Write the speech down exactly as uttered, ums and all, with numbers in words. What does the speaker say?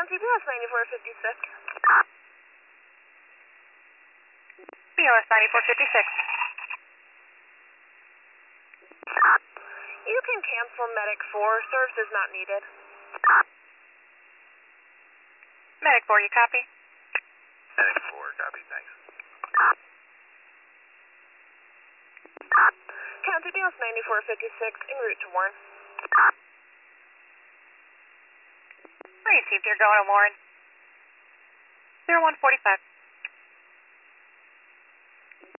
County B S ninety-four fifty-six. B O S ninety-four fifty-six. You can cancel Medic four. Service is not needed. Medic four, you copy? Medic four, copy, thanks. County B S ninety-four fifty-six, en route to Warren. Received, you're going to Warren. zero one forty-five.